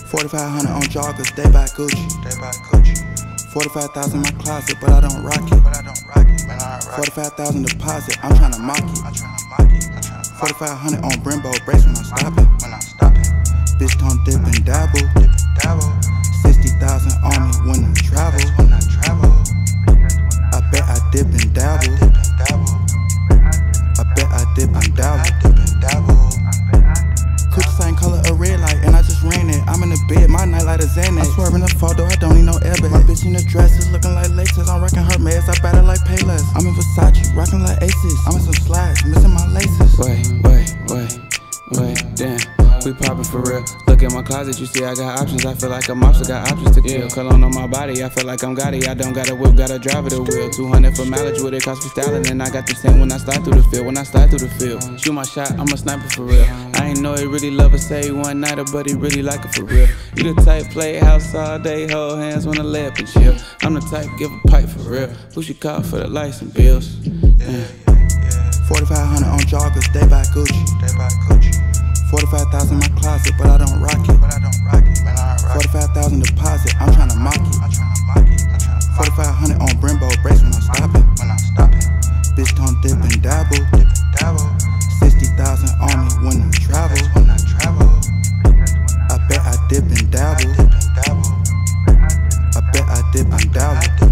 $4,500 on joggers, they buy Gucci. 45,000 in my closet, but I don't rock it. 45,000 deposit, I'm tryna mock it. 4,500 on Brembo brakes when I stop it. Bitch don't dip and dabble. 60,000 on me when I travel. I bet I dip and dabble. I bet I dip and dabble. Coochie same color a red light, and I just ran it. I'm in the bed, my night light is in it. I swerve in the photo, I don't need no airbag. My bitch in the dresses, looking like laces. I'm rocking her meds, I battle like Payless. I'm in Versace, rocking like Aces. I'm in some slides, missing my laces. Wait, damn. We poppin' for real. Look at my closet, you see I got options. I feel like a mobster, got options to kill. Cologne on my body, I feel like I'm Gotti. I don't got a whip, got a driver the wheel. 200 for mileage, what it cost me styling. And I got the 10 when I slide through the field. Shoot my shot, I'm a sniper for real. I ain't know he really love her, say one nighter, but he really like her for real. You the type play house all day, hold hands when I lay up and chill. I'm the type give a pipe for real. Who she call for the license bills? 4,500 on joggers, they buy Gucci. 45,000 in my closet, but I don't rock it. 45,000 deposit, I'm tryna mock it. 4,500 on Brembo brakes when I stop it. Bitch don't dip and dabble. 60,000 on me when I travel. I bet I dip and dabble. I bet I dip and dabble.